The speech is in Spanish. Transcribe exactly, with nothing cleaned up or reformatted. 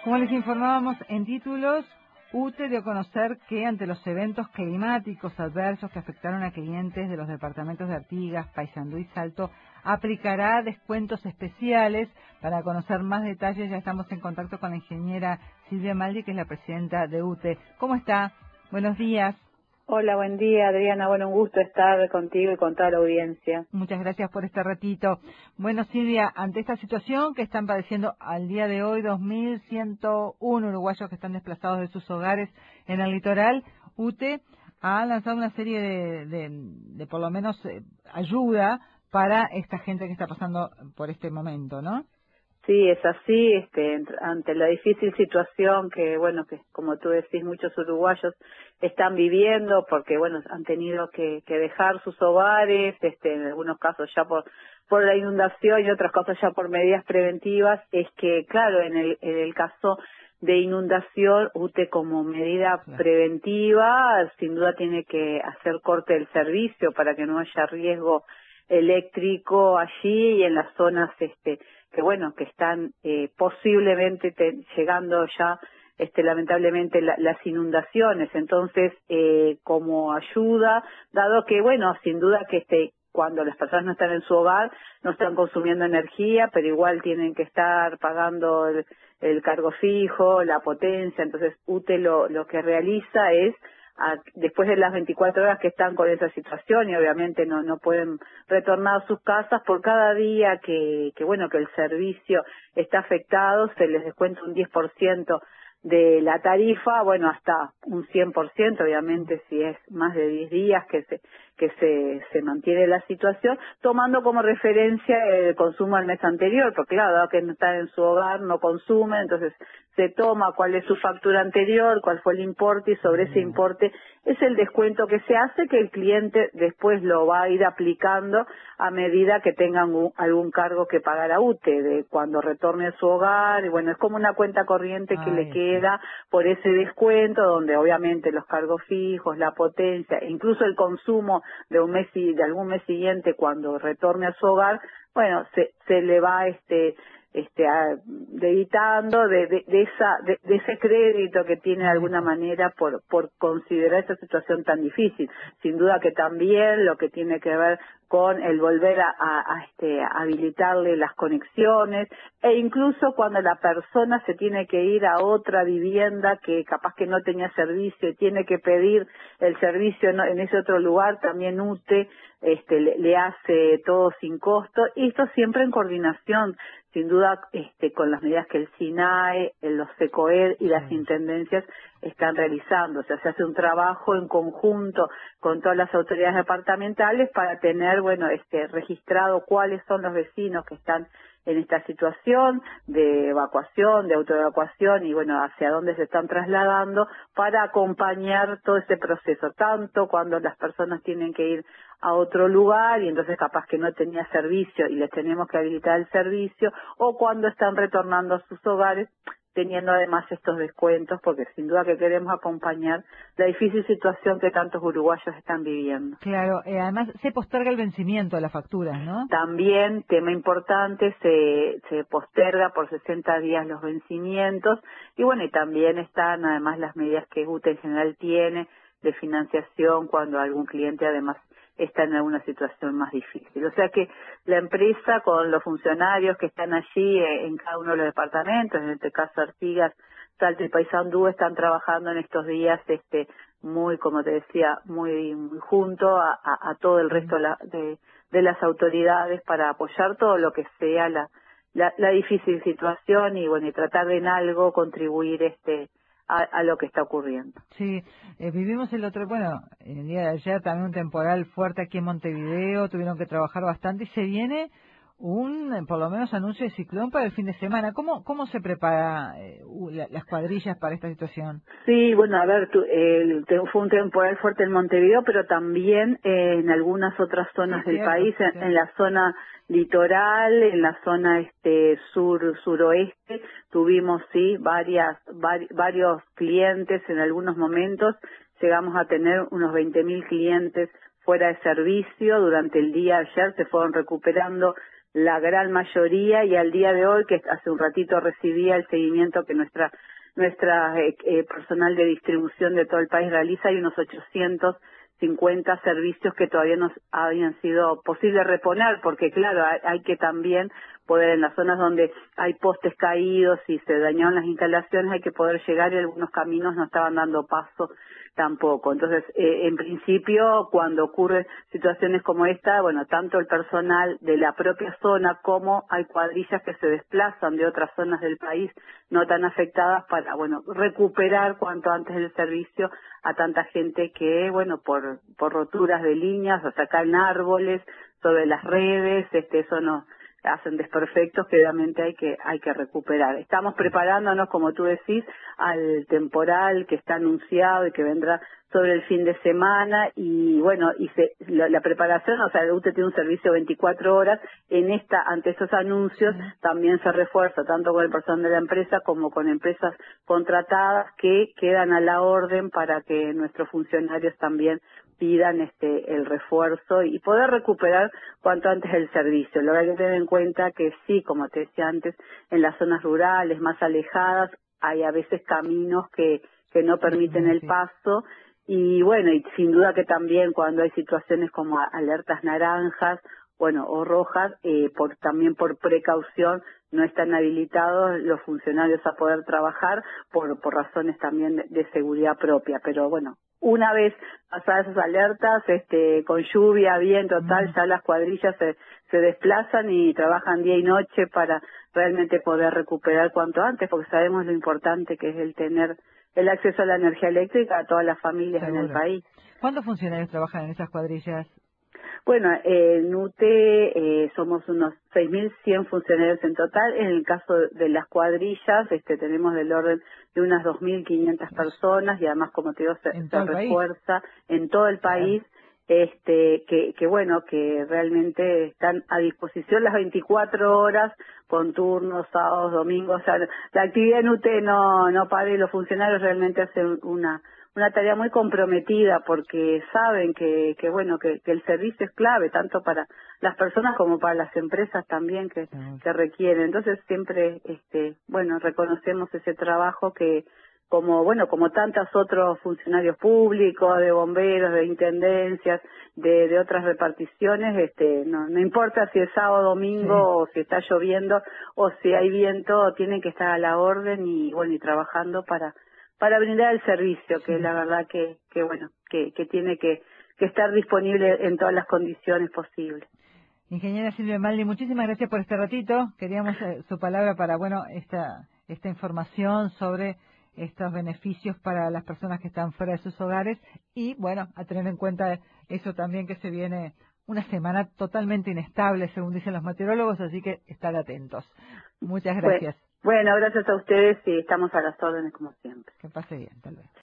Como les informábamos en títulos, U T E dio a conocer que ante los eventos climáticos adversos que afectaron a clientes de los departamentos de Artigas, Paysandú y Salto, aplicará descuentos especiales. Para conocer más detalles ya estamos en contacto con la ingeniera Silvia Maldi, que es la presidenta de U T E. ¿Cómo está? Buenos días. Hola, buen día, Adriana. Bueno, un gusto estar contigo y con toda la audiencia. Muchas gracias por este ratito. Bueno, Silvia, ante esta situación que están padeciendo al día de hoy dos mil ciento uno uruguayos que están desplazados de sus hogares en el litoral, U T E ha lanzado una serie de, de, de por lo menos, eh, ayuda para esta gente que está pasando por este momento, ¿no? Sí, es así, este, ante la difícil situación que, bueno, que como tú decís, muchos uruguayos están viviendo porque, bueno, han tenido que, que dejar sus hogares, este, en algunos casos ya por, por la inundación y otros casos ya por medidas preventivas, es que, claro, en el, en el caso de inundación, U T E como medida preventiva, sin duda tiene que hacer corte del servicio para que no haya riesgo eléctrico allí y en las zonas, este, que bueno, que están eh, posiblemente te, llegando ya, este, lamentablemente la, las inundaciones. Entonces, eh, como ayuda, dado que bueno, sin duda que este, cuando las personas no están en su hogar, no están consumiendo energía, pero igual tienen que estar pagando el, el cargo fijo, la potencia. Entonces, U T E lo, lo que realiza es, A, después de las veinticuatro horas que están con esa situación y obviamente no no pueden retornar a sus casas, por cada día que, que bueno que el servicio está afectado se les descuenta un diez por ciento de la tarifa, bueno, hasta un cien por ciento, obviamente si es más de diez días que se que se, se mantiene la situación, tomando como referencia el consumo del mes anterior, porque claro, dado que no están en su hogar, no consumen, entonces se toma cuál es su factura anterior, cuál fue el importe, y sobre ese importe es el descuento que se hace, que el cliente después lo va a ir aplicando a medida que tengan un, algún cargo que pagar a U T E, de cuando retorne a su hogar, y bueno, es como una cuenta corriente que Ay, le queda por ese descuento, donde obviamente los cargos fijos, la potencia, e incluso el consumo de un mes y de algún mes siguiente cuando retorne a su hogar, bueno, se, se le va este este a, debitando de, de, de esa de, de ese crédito que tiene de alguna manera por por considerar esa situación tan difícil. Sin duda que también lo que tiene que ver con el volver a, a, a este a habilitarle las conexiones, e incluso cuando la persona se tiene que ir a otra vivienda que capaz que no tenía servicio y tiene que pedir el servicio en, en ese otro lugar, también U T E este le, le hace todo sin costo, y esto siempre en coordinación, sin duda, este, con las medidas que el SINAE, los SECOED y las intendencias están realizando. O sea, se hace un trabajo en conjunto con todas las autoridades departamentales para tener, bueno, este, registrado cuáles son los vecinos que están en esta situación de evacuación, de autoevacuación, y bueno, hacia dónde se están trasladando, para acompañar todo este proceso, tanto cuando las personas tienen que ir a otro lugar y entonces capaz que no tenía servicio y les tenemos que habilitar el servicio, o cuando están retornando a sus hogares, teniendo además estos descuentos, porque sin duda que queremos acompañar la difícil situación que tantos uruguayos están viviendo. Claro, eh, además se posterga el vencimiento de las facturas, ¿no? También, tema importante, se, se posterga por sesenta días los vencimientos, y bueno, y también están además las medidas que U T E en general tiene de financiación cuando algún cliente además está en alguna situación más difícil. O sea que la empresa, con los funcionarios que están allí eh, en cada uno de los departamentos, en este caso Artigas, Salto y Paysandú, están trabajando en estos días este muy, como te decía, muy, muy junto a, a, a todo el resto de, la, de, de las autoridades para apoyar todo lo que sea la, la, la difícil situación y bueno, y tratar de en algo contribuir este A, a lo que está ocurriendo. Sí, eh, vivimos el otro, bueno, el día de ayer también un temporal fuerte aquí en Montevideo, tuvieron que trabajar bastante y se viene un, por lo menos, anuncio de ciclón para el fin de semana. ¿Cómo cómo se prepara eh, la, las cuadrillas para esta situación? Sí, bueno, a ver, tu, el, te, fue un temporal fuerte en Montevideo, pero también eh, en algunas otras zonas Sí, del cierto, país, en, cierto. en la zona litoral, en la zona este sur suroeste, tuvimos sí varias vari, varios clientes en algunos momentos, llegamos a tener unos veinte mil clientes fuera de servicio durante el día. Ayer se fueron recuperando la gran mayoría, y al día de hoy, que hace un ratito recibía el seguimiento que nuestra nuestra eh, eh, personal de distribución de todo el país realiza, hay unos ochocientos cincuenta servicios que todavía no habían sido posible reponer, porque claro, hay, hay que también poder, en las zonas donde hay postes caídos y se dañaron las instalaciones, hay que poder llegar, y algunos caminos no estaban dando paso tampoco. Entonces, eh, en principio, cuando ocurren situaciones como esta, bueno, tanto el personal de la propia zona como hay cuadrillas que se desplazan de otras zonas del país no tan afectadas para, bueno, recuperar cuanto antes el servicio a tanta gente que, bueno, por por roturas de líneas, o sea, caen árboles sobre las redes, este, eso no hacen desperfectos que obviamente hay que hay que recuperar. Estamos preparándonos, como tú decís, al temporal que está anunciado y que vendrá sobre el fin de semana, y bueno, y se, la, la preparación, o sea, el U T E tiene un servicio veinticuatro horas, en esta, ante estos anuncios, sí, también se refuerza tanto con el personal de la empresa como con empresas contratadas que quedan a la orden para que nuestros funcionarios también pidan este el refuerzo y poder recuperar cuanto antes el servicio. Lo que hay que tener en cuenta que sí, como te decía antes, en las zonas rurales más alejadas hay a veces caminos que que no permiten el paso, y bueno, y sin duda que también cuando hay situaciones como alertas naranjas, bueno, o rojas, eh, por también por precaución no están habilitados los funcionarios a poder trabajar por por razones también de, de seguridad propia. Pero bueno, una vez pasadas esas alertas, este, con lluvia, viento, tal, ya las cuadrillas se, se desplazan y trabajan día y noche para realmente poder recuperar cuanto antes, porque sabemos lo importante que es el tener el acceso a la energía eléctrica a todas las familias Seguro. en el país. ¿Cuántos funcionarios trabajan en esas cuadrillas? Bueno, eh, en U T E eh, somos unos seis mil cien funcionarios en total. En el caso de las cuadrillas, este, tenemos del orden de unas dos mil quinientas personas, y además, como te digo, se, se refuerza en todo el país, este, que, que bueno, que realmente están a disposición las veinticuatro horas, con turnos, sábados, domingos. O sea, la actividad en U T E no, no para, y los funcionarios realmente hacen una una tarea muy comprometida, porque saben que, que bueno, que, que el servicio es clave, tanto para las personas como para las empresas también que, que requieren. Entonces siempre, este, bueno, reconocemos ese trabajo que, como, bueno, como tantos otros funcionarios públicos, de bomberos, de intendencias, de, de otras reparticiones, este, no, no importa si es sábado, domingo, sí, o si está lloviendo, o si hay viento, tienen que estar a la orden y, bueno, y trabajando para para brindar el servicio, que sí, la verdad que, que bueno, que, que tiene que, que estar disponible en todas las condiciones posibles. Ingeniera Silvia Maldi, muchísimas gracias por este ratito. Queríamos eh, su palabra para, bueno, esta, esta información sobre estos beneficios para las personas que están fuera de sus hogares, y, bueno, a tener en cuenta eso también, que se viene una semana totalmente inestable, según dicen los meteorólogos, así que estar atentos. Muchas gracias. Bueno, bueno, gracias a ustedes, y estamos a las órdenes como siempre. Que pase bien, tal vez.